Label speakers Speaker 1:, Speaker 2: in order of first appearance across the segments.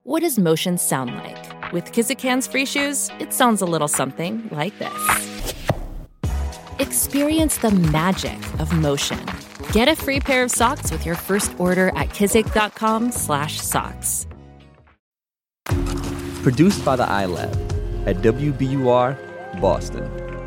Speaker 1: What does motion sound like? With Kizikans free shoes, it sounds a little something like this. Experience the magic of motion. Get a free pair of socks with your first order at kizik.com/socks.
Speaker 2: Produced by the iLab at WBUR, Boston.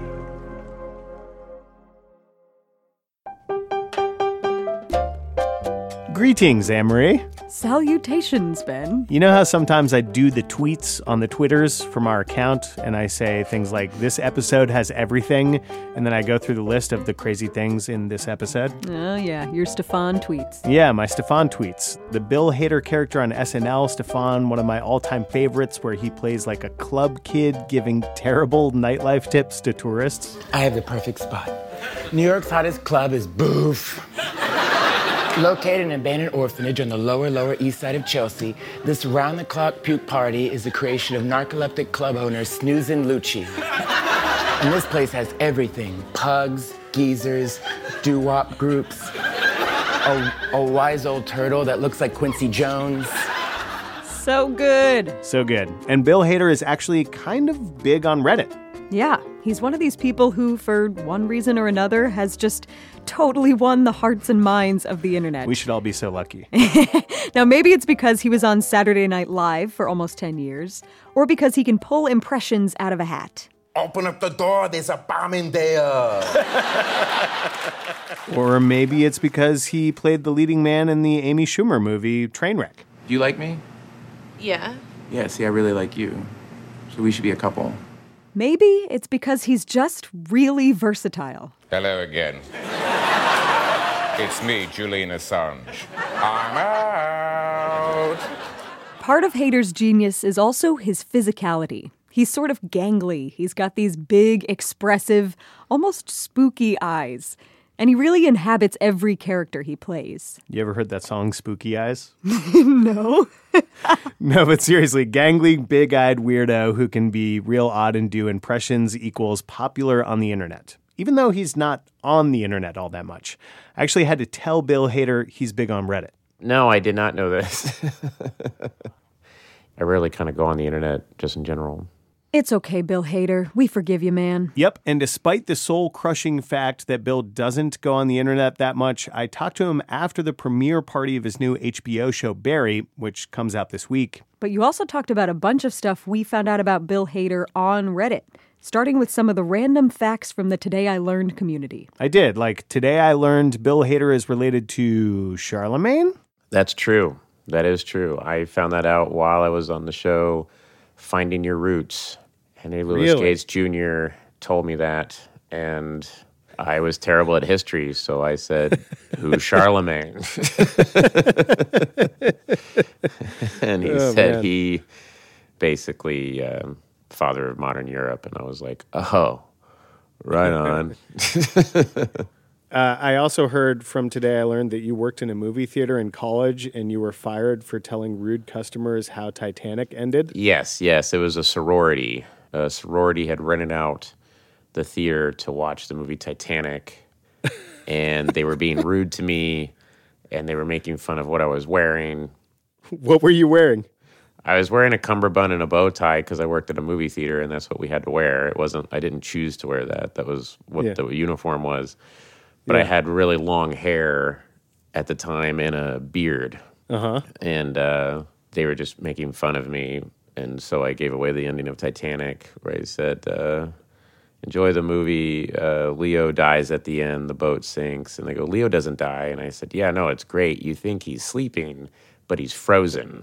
Speaker 3: Greetings, Anne-Marie.
Speaker 4: Salutations, Ben.
Speaker 3: You know how sometimes I do the tweets on the Twitters from our account, and I say things like, this episode has everything, and then I go through the list of the crazy things in this episode?
Speaker 4: Oh, yeah, your Stefan tweets.
Speaker 3: Yeah, my Stefan tweets. The Bill Hader character on SNL, Stefan, one of my all-time favorites, where he plays like a club kid giving terrible nightlife tips to tourists.
Speaker 5: I have the perfect spot. New York's hottest club is Boof. Located in an abandoned orphanage on the lower east side of Chelsea, this round-the-clock puke party is the creation of narcoleptic club owner Snoozin' Lucci. And this place has everything: pugs, geezers, doo-wop groups, a wise old turtle that looks like Quincy Jones.
Speaker 4: So good.
Speaker 3: So good. And Bill Hader is actually kind of big on Reddit.
Speaker 4: Yeah, he's one of these people who, for one reason or another, has just totally won the hearts and minds of the internet.
Speaker 3: We should all be so lucky.
Speaker 4: Now, maybe it's because he was on Saturday Night Live for almost 10 years, or because he can pull impressions out of a hat.
Speaker 6: Open up the door, there's a bomb in there.
Speaker 3: Or maybe it's because he played the leading man in the Amy Schumer movie Trainwreck.
Speaker 7: Do you like me?
Speaker 8: Yeah.
Speaker 7: Yeah, see, I really like you. So we should be a couple.
Speaker 4: Maybe it's because he's just really versatile.
Speaker 6: Hello again. It's me, Julian Assange. I'm out.
Speaker 4: Part of Hader's genius is also his physicality. He's sort of gangly. He's got these big, expressive, almost spooky eyes. And he really inhabits every character he plays.
Speaker 3: You ever heard that song, Spooky Eyes?
Speaker 4: No.
Speaker 3: No, but seriously, gangly, big-eyed weirdo who can be real odd and do impressions equals popular on the internet, even though he's not on the internet all that much. I actually had to tell Bill Hader he's big on Reddit.
Speaker 9: No, I did not know this. I rarely kind of go on the internet just in general.
Speaker 4: It's okay, Bill Hader. We forgive you, man.
Speaker 3: Yep, and despite the soul-crushing fact that Bill doesn't go on the internet that much, I talked to him after the premiere party of his new HBO show, Barry, which comes out this week.
Speaker 4: But you also talked about a bunch of stuff we found out about Bill Hader on Reddit, starting with some of the random facts from the Today I Learned community.
Speaker 3: I did. Like, today I learned Bill Hader is related to Charlemagne?
Speaker 9: That's true. That is true. I found that out while I was on the show Finding Your Roots. Henry Louis Gates Jr. told me that, and I was terrible at history, so I said, who's Charlemagne? And he said he basically father of modern Europe, and I was like, oh, right on.
Speaker 3: I also heard from Today I Learned that you worked in a movie theater in college and you were fired for telling rude customers how Titanic ended.
Speaker 9: Yes, it was a sorority. A sorority had rented out the theater to watch the movie Titanic, and they were being rude to me, and they were making fun of what I was wearing.
Speaker 3: What were you wearing?
Speaker 9: I was wearing a cummerbund and a bow tie because I worked at a movie theater, and that's what we had to wear. I didn't choose to wear that. That was what the uniform was. But I had really long hair at the time and a beard.
Speaker 3: Uh-huh.
Speaker 9: And they were just making fun of me. And so I gave away the ending of Titanic, where I said, enjoy the movie. Leo dies at the end. The boat sinks. And they go, Leo doesn't die. And I said, yeah, no, it's great. You think he's sleeping, but he's frozen.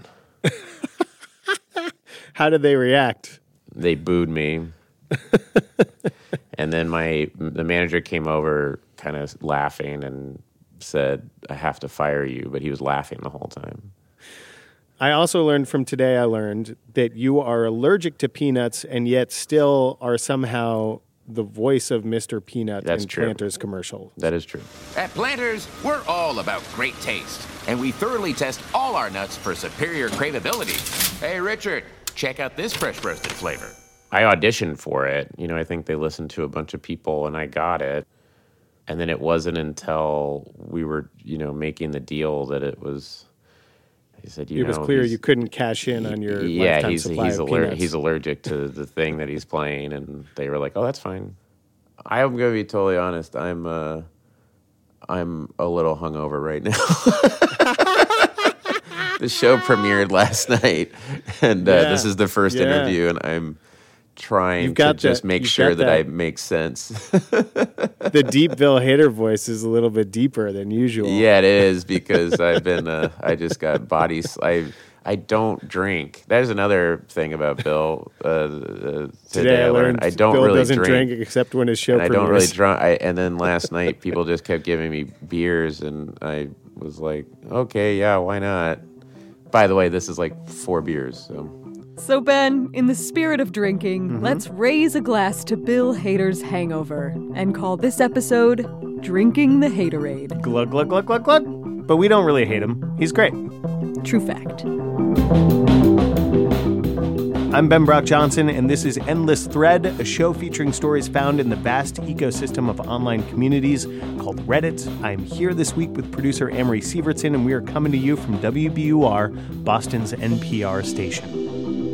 Speaker 3: How did they react?
Speaker 9: They booed me. And then the manager came over kind of laughing and said, I have to fire you. But he was laughing the whole time.
Speaker 3: I also learned from Today I Learned that you are allergic to peanuts and yet still are somehow the voice of Mr. Peanut in Planters commercial.
Speaker 9: That is true.
Speaker 10: At Planters, we're all about great taste, and we thoroughly test all our nuts for superior craveability. Hey, Richard, check out this fresh roasted flavor.
Speaker 9: I auditioned for it. I think they listened to a bunch of people, and I got it. And then it wasn't until we were, making the deal that it was... He said,
Speaker 3: it was clear you couldn't cash in on your lifetime supply of peanuts.
Speaker 9: He's allergic to the thing that he's playing, and they were like, "Oh, that's fine." I'm going to be totally honest. I'm a little hungover right now. The show premiered last night, and this is the first interview, and I'm trying to just make sure that I make sense.
Speaker 3: The deep Bill Hader voice is a little bit deeper than usual.
Speaker 9: Yeah, it is, because I've been, I just got I don't drink. That is another thing about Bill. Today I learned I don't
Speaker 3: Bill
Speaker 9: really
Speaker 3: doesn't drink except when his show premieres.
Speaker 9: I don't really drink. And then last night, people just kept giving me beers, and I was like, okay, yeah, why not? By the way, this is like 4 beers.
Speaker 4: So, Ben, in the spirit of drinking, let's raise a glass to Bill Hader's hangover and call this episode Drinking the Haterade.
Speaker 3: Glug, glug, glug, glug, glug. But we don't really hate him. He's great.
Speaker 4: True fact.
Speaker 3: I'm Ben Brock Johnson, and this is Endless Thread, a show featuring stories found in the vast ecosystem of online communities called Reddit. I'm here this week with producer Amory Sievertson, and we are coming to you from WBUR, Boston's NPR station.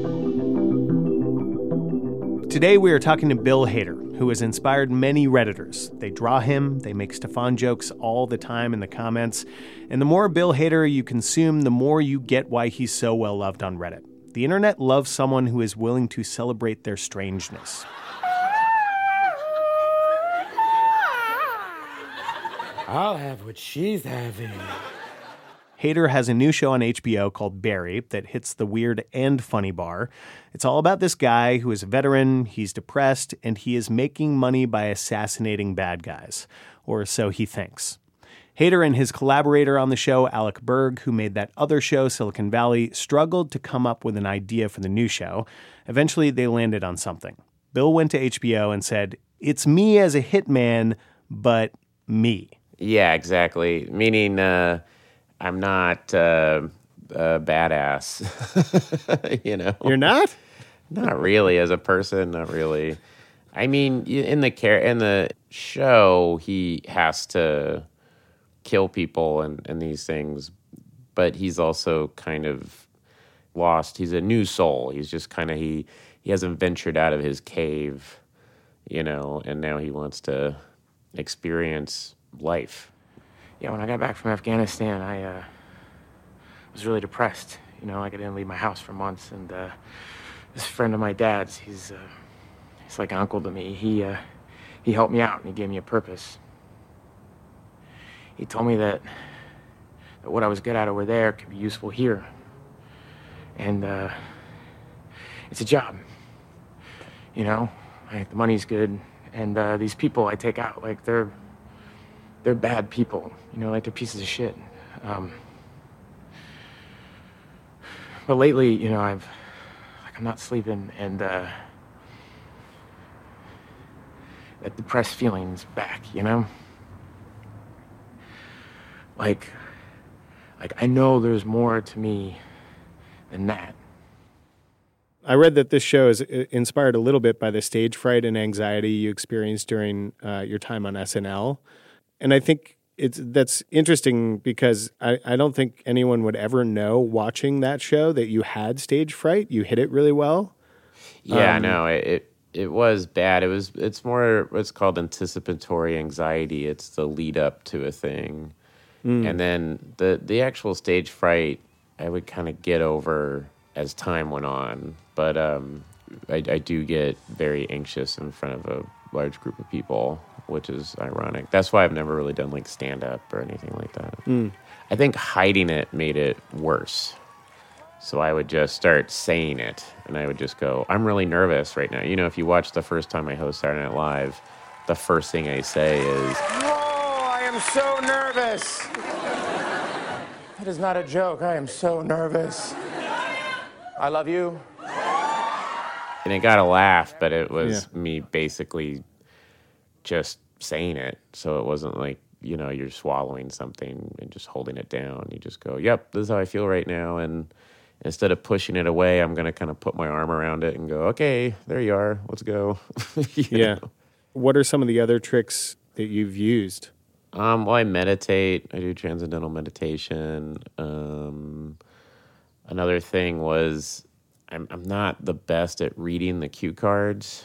Speaker 3: Today we are talking to Bill Hader, who has inspired many Redditors. They draw him, they make Stefan jokes all the time in the comments, and the more Bill Hader you consume, the more you get why he's so well loved on Reddit. The internet loves someone who is willing to celebrate their strangeness.
Speaker 5: I'll have what she's having.
Speaker 3: Hader has a new show on HBO called Barry that hits the weird and funny bar. It's all about this guy who is a veteran, he's depressed, and he is making money by assassinating bad guys. Or so he thinks. Hader and his collaborator on the show, Alec Berg, who made that other show, Silicon Valley, struggled to come up with an idea for the new show. Eventually, they landed on something. Bill went to HBO and said, "It's me as a hitman, but me."
Speaker 9: Yeah, exactly. Meaning, I'm not a badass. You know,
Speaker 3: you're not.
Speaker 9: Not really, as a person. Not really. I mean, in the show, he has to kill people and these things, but he's also kind of lost. He's a new soul. He's just kind of he hasn't ventured out of his cave, you know, and now he wants to experience life.
Speaker 7: Yeah, when I got back from Afghanistan, I was really depressed. You know, like I didn't leave my house for months, and this friend of my dad's, he's like an uncle to me. He helped me out, and he gave me a purpose. He told me that what I was good at over there could be useful here, and it's a job. You know, like, the money's good, and these people I take out, like they're bad people. You know, like they're pieces of shit. But lately, you know, I'm not sleeping, and that depressed feeling's back, you know? Like I know there's more to me than that.
Speaker 3: I read that this show is inspired a little bit by the stage fright and anxiety you experienced during your time on SNL. And I think that's interesting because I don't think anyone would ever know watching that show that you had stage fright. You hit it really well.
Speaker 9: Yeah, no, it was bad. It's more what's called anticipatory anxiety. It's the lead up to a thing. And then the actual stage fright I would kind of get over as time went on. But I do get very anxious in front of a large group of people, which is ironic. That's why I've never really done like stand-up or anything like that. I think hiding it made it worse. So I would just start saying it, and I would just go, I'm really nervous right now. You know, if you watch the first time I host Saturday Night Live, the first thing I say is,
Speaker 5: Oh, I am so nervous. That is not a joke. I am so nervous. I love you.
Speaker 9: and it got a laugh, but it was me basically just saying it. So it wasn't like, you know, you're swallowing something and just holding it down. You just go, yep, this is how I feel right now. And instead of pushing it away, I'm going to kind of put my arm around it and go, okay, there you are. Let's go.
Speaker 3: Yeah. Know? What are some of the other tricks that you've used?
Speaker 9: Well, I meditate. I do transcendental meditation. Another thing was I'm not the best at reading the cue cards.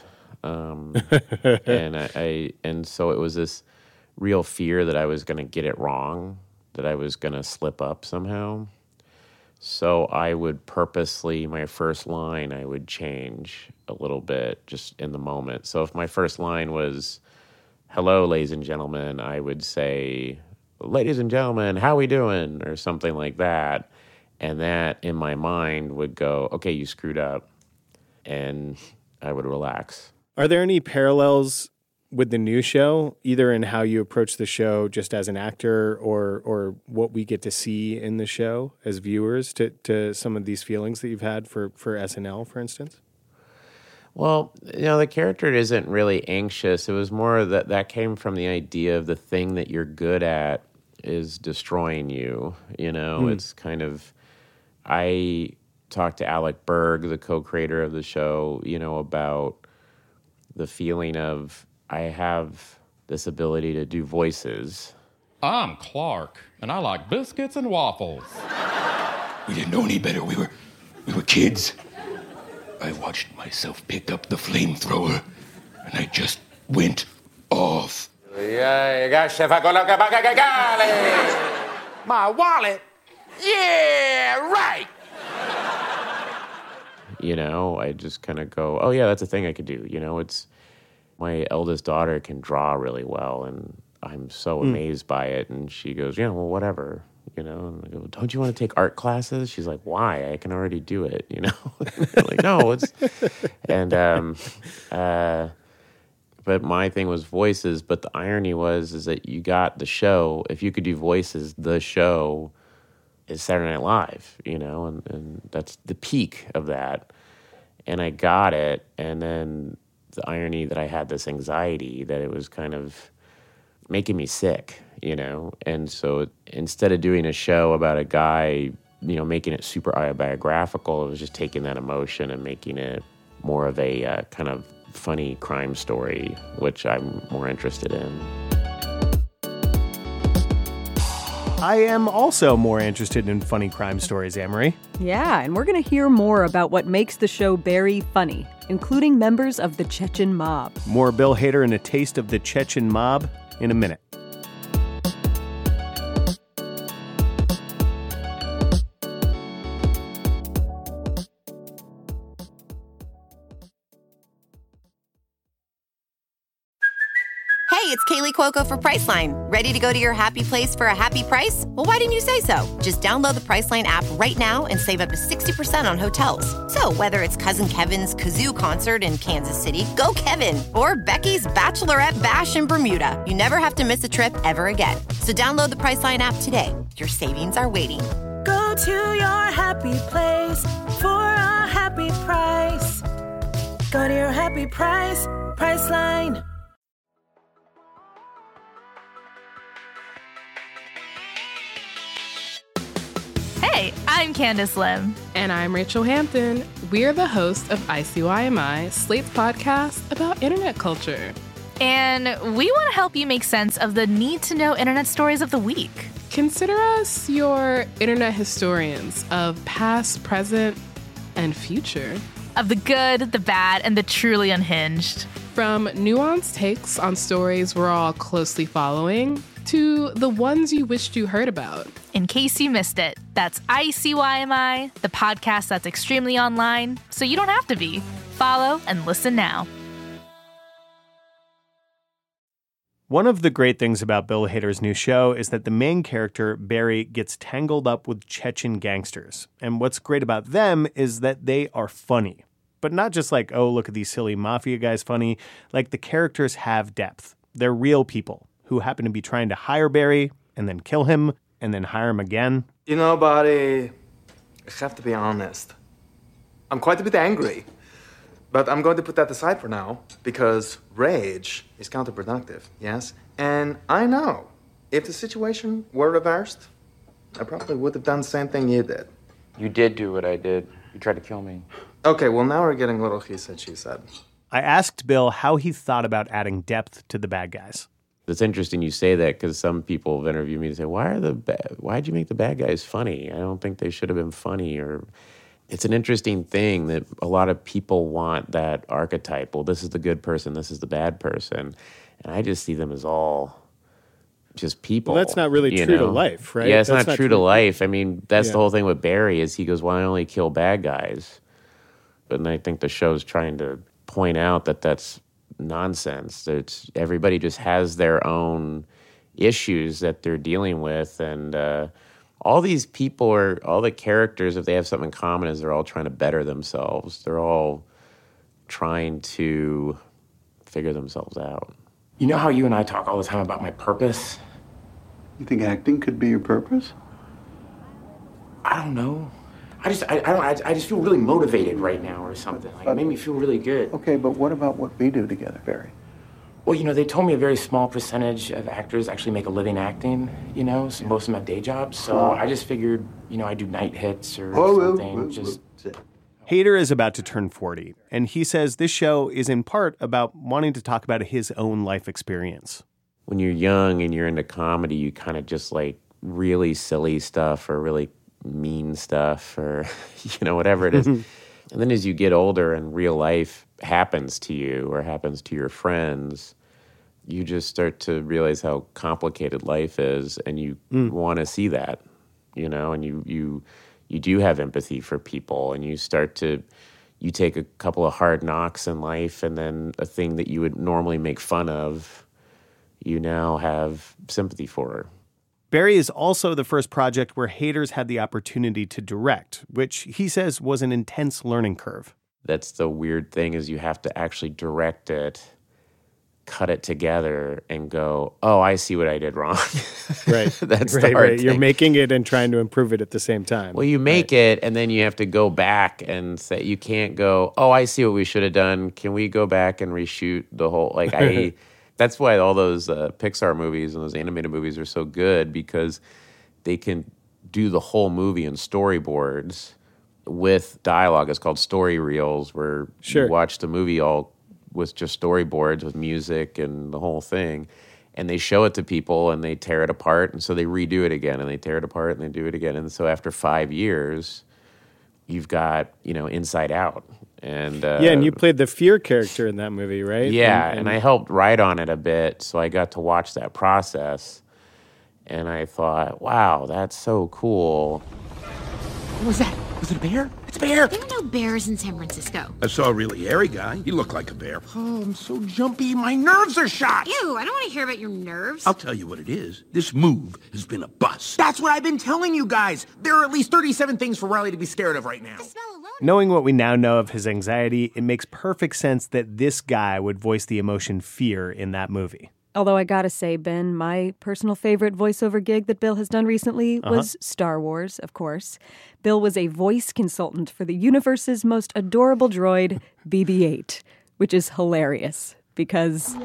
Speaker 9: And so it was this real fear that I was going to get it wrong, that I was going to slip up somehow. So I would purposely, my first line, I would change a little bit just in the moment. So if my first line was, "Hello, ladies and gentlemen," I would say, "Ladies and gentlemen, how we doing?" or something like that. And that in my mind would go, "Okay, you screwed up." And I would relax.
Speaker 3: Are there any parallels with the new show, either in how you approach the show just as an actor or what we get to see in the show as viewers to some of these feelings that you've had for SNL, for instance?
Speaker 9: Well, the character isn't really anxious. It was more that came from the idea of the thing that you're good at is destroying you. It's kind of, I talked to Alec Berg, the co-creator of the show, about the feeling of, I have this ability to do voices.
Speaker 8: I'm Clark, and I like biscuits and waffles.
Speaker 11: We didn't know any better. We were kids. I watched myself pick up the flamethrower, and I just went off.
Speaker 10: My wallet? Yeah, right.
Speaker 9: I just kind of go, oh yeah, that's a thing I could do. It's, my eldest daughter can draw really well, and I'm so amazed by it. And she goes, yeah, well, whatever, And I go, don't you want to take art classes? She's like, why? I can already do it, I'm like, no, it's, and, but my thing was voices. But the irony is that you got the show. If you could do voices, the show is Saturday Night Live, and that's the peak of that. And I got it. And then the irony that I had this anxiety that it was kind of making me sick, And so instead of doing a show about a guy, making it super autobiographical, it was just taking that emotion and making it more of a kind of funny crime story, which I'm more interested in.
Speaker 3: I am also more interested in funny crime stories, Amory.
Speaker 4: Yeah, and we're going to hear more about what makes the show Barry funny, including members of the Chechen mob.
Speaker 3: More Bill Hader and a taste of the Chechen mob in a minute.
Speaker 12: Hey, it's Kaylee Cuoco for Priceline. Ready to go to your happy place for a happy price? Well, why didn't you say so? Just download the Priceline app right now and save up to 60% on hotels. So whether it's Cousin Kevin's Kazoo Concert in Kansas City, go Kevin, or Becky's Bachelorette Bash in Bermuda, you never have to miss a trip ever again. So download the Priceline app today. Your savings are waiting.
Speaker 13: Go to your happy place for a happy price. Go to your happy price, Priceline.
Speaker 14: Hey, I'm Candace Lim.
Speaker 15: And I'm Rachel Hampton. We're the hosts of ICYMI, Slate's podcast about internet culture.
Speaker 14: And we want to help you make sense of the need-to-know internet stories of the week.
Speaker 15: Consider us your internet historians of past, present, and future.
Speaker 14: Of the good, the bad, and the truly unhinged.
Speaker 15: From nuanced takes on stories we're all closely following to the ones you wished you heard about.
Speaker 14: In case you missed it, that's ICYMI, the podcast that's extremely online, so you don't have to be. Follow and listen now.
Speaker 3: One of the great things about Bill Hader's new show is that the main character, Barry, gets tangled up with Chechen gangsters. And what's great about them is that they are funny. But not just like, oh, look at these silly mafia guys funny. Like, the characters have depth. They're real people who happen to be trying to hire Barry and then kill him and then hire him again.
Speaker 16: Buddy, I have to be honest. I'm quite a bit angry. But I'm going to put that aside for now because rage is counterproductive, yes? And I know if the situation were reversed, I probably would have done the same thing you did.
Speaker 7: You did do what I did. You tried to kill me.
Speaker 16: Okay, well, now we're getting a little he said, she said.
Speaker 3: I asked Bill how he thought about adding depth to the bad guys.
Speaker 9: It's interesting you say that because some people have interviewed me and say, why'd you make the bad guys funny? I don't think they should have been funny. Or it's an interesting thing that a lot of people want that archetype. Well, this is the good person, this is the bad person. And I just see them as all just people.
Speaker 3: Well, that's not really true to life, right?
Speaker 9: Yeah, it's
Speaker 3: That's
Speaker 9: not true to life. I mean, that's the whole thing with Barry is he goes, well, I only kill bad guys. But I think the show's trying to point out that that's nonsense. It's everybody just has their own issues that they're dealing with, and all these people all the characters, if they have something in common, is they're all trying to better themselves. They're all trying to figure themselves out.
Speaker 7: You know how you and I talk all the time about my purpose?
Speaker 17: You think acting could be your purpose?
Speaker 7: I don't know. I just feel really motivated right now or something. Like, it made me feel really good.
Speaker 17: Okay, but what about what we do together, Barry?
Speaker 7: Well, they told me a very small percentage of actors actually make a living acting, so most of them have day jobs. So I just figured, I do night hits or something.
Speaker 3: Hader is about to turn 40, and he says this show is in part about wanting to talk about his own life experience.
Speaker 9: When you're young and you're into comedy, you kind of just like really silly stuff or really mean stuff or, whatever it is. And then as you get older and real life happens to you or happens to your friends, you just start to realize how complicated life is, and you want to see that, and you do have empathy for people, and you take a couple of hard knocks in life, and then a thing that you would normally make fun of, you now have sympathy for her.
Speaker 3: Barry is also the first project where Hader's had the opportunity to direct, which he says was an intense learning curve.
Speaker 9: That's the weird thing is you have to actually direct it, cut it together, and go, oh, I see what I did wrong.
Speaker 3: Right.
Speaker 9: That's the hard thing.
Speaker 3: You're making it and trying to improve it at the same time.
Speaker 9: Well, you make it, and then you have to go back and say, you can't go, oh, I see what we should have done. Can we go back and reshoot the whole, that's why all those Pixar movies and those animated movies are so good, because they can do the whole movie in storyboards with dialogue. It's called story reels, where you watch the movie all with just storyboards with music and the whole thing. And they show it to people and they tear it apart. And so they redo it again and they tear it apart and they do it again. And so after 5 years, you've got, Inside Out. And
Speaker 3: and you played the fear character in that movie, right?
Speaker 9: Yeah, and I helped write on it a bit, so I got to watch that process. And I thought, wow, that's so cool.
Speaker 10: What was that? Was it a bear? It's a bear!
Speaker 18: There are no bears in San Francisco.
Speaker 11: I saw a really hairy guy. He looked like a bear.
Speaker 10: Oh, I'm so jumpy. My nerves are shot.
Speaker 18: Ew, I don't want to hear about your nerves.
Speaker 11: I'll tell you what it is. This move has been a bust.
Speaker 10: That's what I've been telling you guys. There are at least 37 things for Riley to be scared of right now.
Speaker 3: Knowing what we now know of his anxiety, it makes perfect sense that this guy would voice the emotion fear in that movie.
Speaker 4: Although I gotta say, Ben, my personal favorite voiceover gig that Bill has done recently was Star Wars, of course. Bill was a voice consultant for the universe's most adorable droid, BB-8, which is hilarious because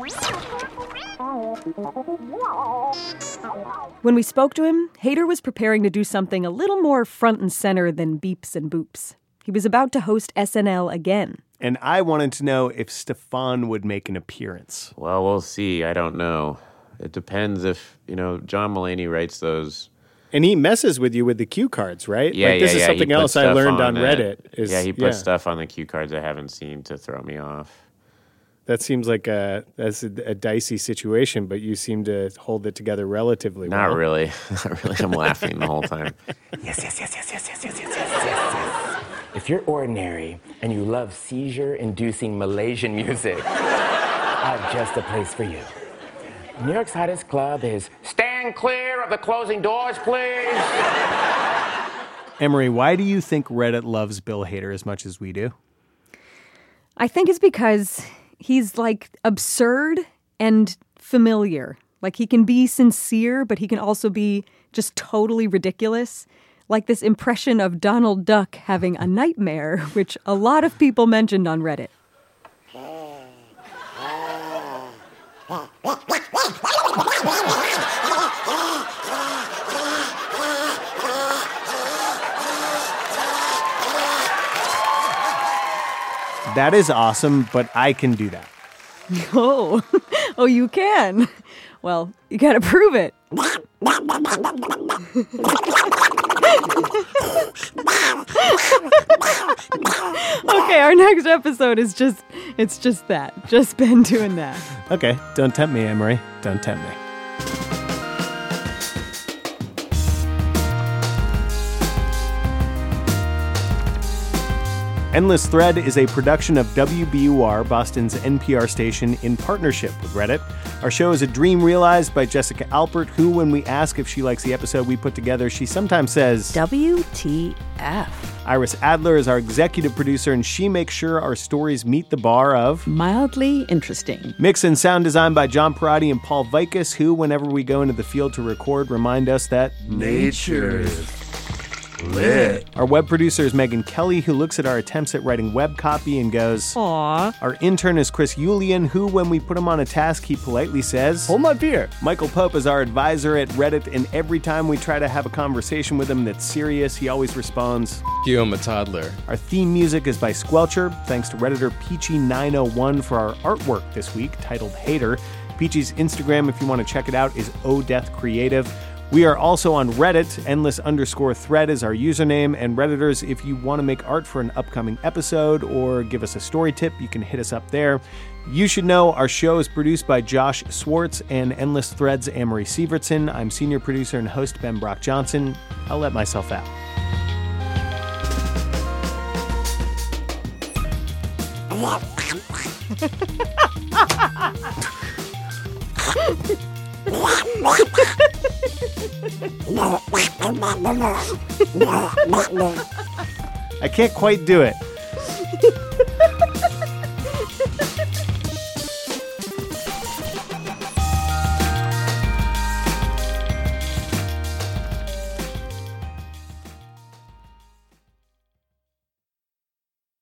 Speaker 4: when we spoke to him, Hader was preparing to do something a little more front and center than beeps and boops. He was about to host SNL again.
Speaker 3: And I wanted to know if Stefon would make an appearance.
Speaker 9: Well, we'll see. I don't know. It depends if, John Mulaney writes those.
Speaker 3: And he messes with you with the cue cards, right?
Speaker 9: Yeah,
Speaker 3: this is something else I learned on Reddit.
Speaker 9: He puts stuff on the cue cards I haven't seen to throw me off.
Speaker 3: That seems like that's a dicey situation, but you seem to hold it together relatively well.
Speaker 9: Not really. Not really. I'm laughing the whole time.
Speaker 5: Yes. If you're ordinary and you love seizure-inducing Malaysian music, I've just a place for you. New York's hottest club is Stand Clear of the Closing Doors, Please.
Speaker 3: Emery, why do you think Reddit loves Bill Hader as much as we do?
Speaker 4: I think it's because he's absurd and familiar. He can be sincere, but he can also be just totally ridiculous. Like this impression of Donald Duck having a nightmare, which a lot of people mentioned on Reddit.
Speaker 3: That is awesome, but I can do that.
Speaker 4: Oh, Oh, you can? Well, you gotta prove it. Okay, our next episode is just that. Just Ben doing that.
Speaker 3: Okay, don't tempt me, Emery. Don't tempt me. Endless Thread is a production of WBUR, Boston's NPR station, in partnership with Reddit. Our show is a dream realized by Jessica Alpert, who, when we ask if she likes the episode we put together, she sometimes says,
Speaker 4: WTF.
Speaker 3: Iris Adler is our executive producer, and she makes sure our stories meet the bar of
Speaker 19: mildly interesting.
Speaker 3: Mix and sound design by John Perotti and Paul Vikas, who, whenever we go into the field to record, remind us that
Speaker 20: nature is lit.
Speaker 3: Our web producer is Megan Kelly, who looks at our attempts at writing web copy and goes,
Speaker 4: Aww.
Speaker 3: Our intern is Chris Yulian, who, when we put him on a task, he politely says,
Speaker 2: hold my beer.
Speaker 3: Michael Pope is our advisor at Reddit, and every time we try to have a conversation with him that's serious, he always responds,
Speaker 2: you, I'm a toddler.
Speaker 3: Our theme music is by Squelcher. Thanks to Redditor Peachy901 for our artwork this week, titled Hater. Peachy's Instagram, if you want to check it out, is ODeathCreative. We are also on Reddit. Endless_thread is our username. And Redditors, if you want to make art for an upcoming episode or give us a story tip, you can hit us up there. You should know our show is produced by Josh Swartz and Endless Thread's Amory Sievertson. I'm senior producer and host Ben Brock Johnson. I'll let myself out. I can't quite do it.